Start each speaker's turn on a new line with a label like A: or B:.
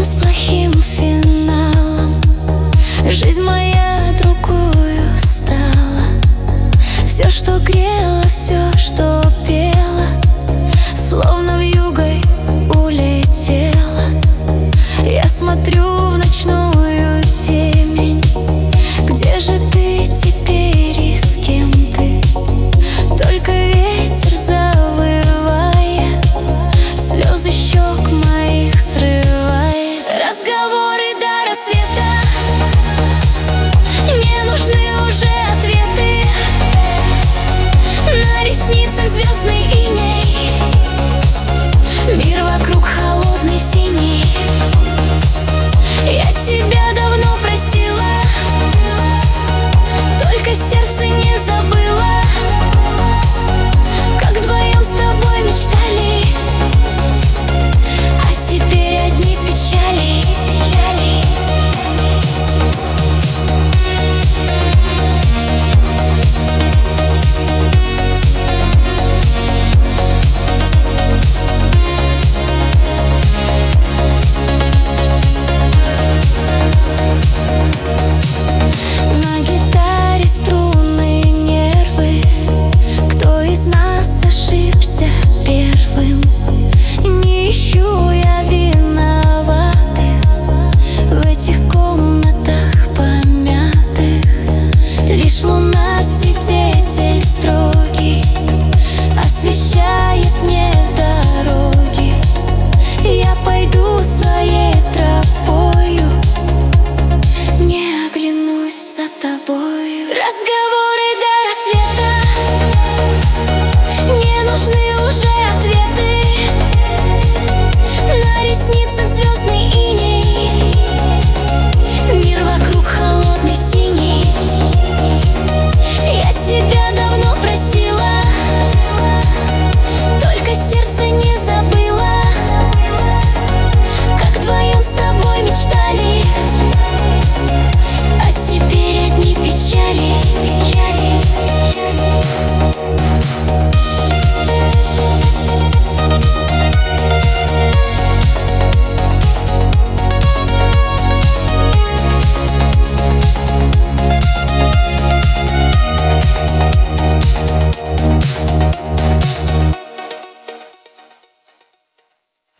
A: с плохим финалом. Жизнь моя другую стала. Все, что грело, все, что пело, словно вьюгой улетело. Я смотрю в ночную темень. Где же ты теперь и с кем ты? Только ветер завывает, слезы щек моих